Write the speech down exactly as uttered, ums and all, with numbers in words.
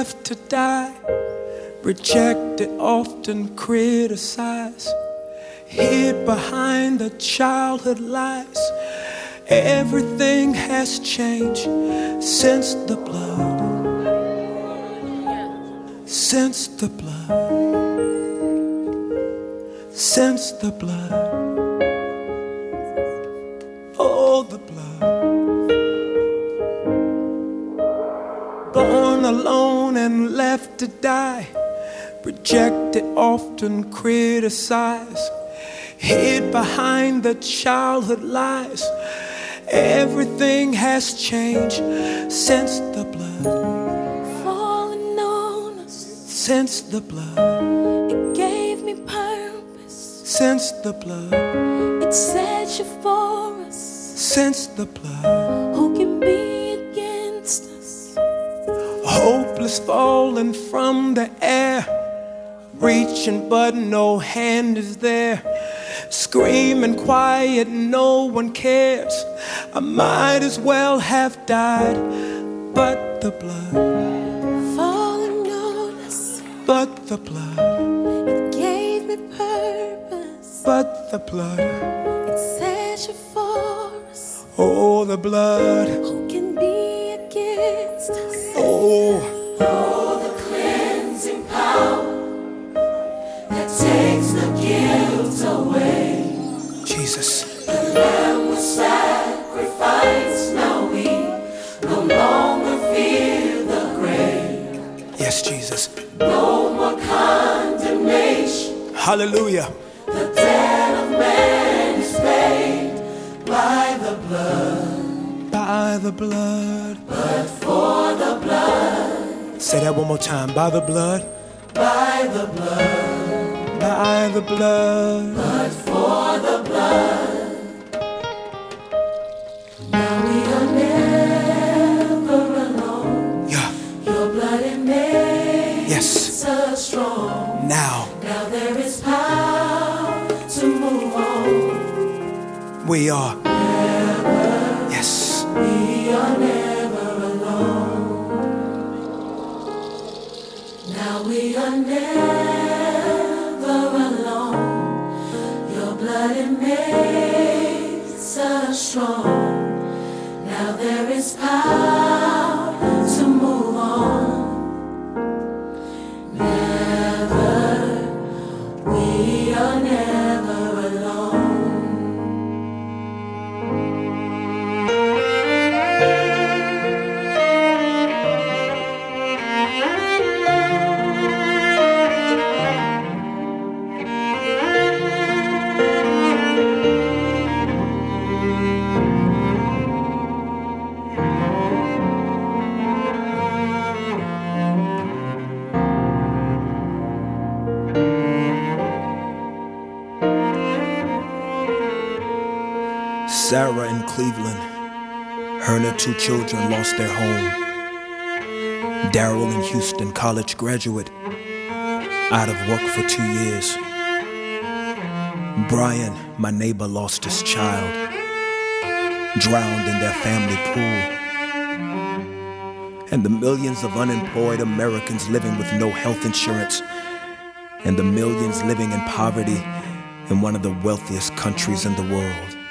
left to die, rejected, often criticized, hid behind the childhood lies. Everything has changed since the blood, since the blood, since the blood, oh the blood. Born alone and left to die, rejected, often criticized, hid behind the childhood lies. Everything has changed since the blood, falling on us, since the blood, it gave me purpose, since the blood, it set you for us, since the blood. who can be against us? Hopeless, falling from the air, reaching but no hand is there, screaming quiet, no one cares. I might as well have died, but the blood, Falling on us, but the blood, it gave me purpose, but the blood, it set you for us, oh the blood, who can be against us? oh, Oh, the cleansing power that takes the guilt away. Jesus. The Lamb was sacrificed, now we no longer fear the grave. Yes, Jesus. No more condemnation. Hallelujah. The debt of man is paid by the blood, By the blood. but for the blood, Say that one more time. By the blood. by the blood, By the blood. but for the blood. Now we are never alone. Yeah. Your blood it makes Yes. us strong. Now Now there is power to move on. we are. Yes. We are never alone. Now we are never alone. Your blood it makes us strong. Now there is power to move on. Never, we are never alone. Sarah in Cleveland, her and her two children lost their home. Daryl in Houston, college graduate, out of work for two years. Brian, my neighbor, lost his child, drowned in their family pool. And the millions of unemployed Americans living with no health insurance, and the millions living in poverty in one of the wealthiest countries in the world.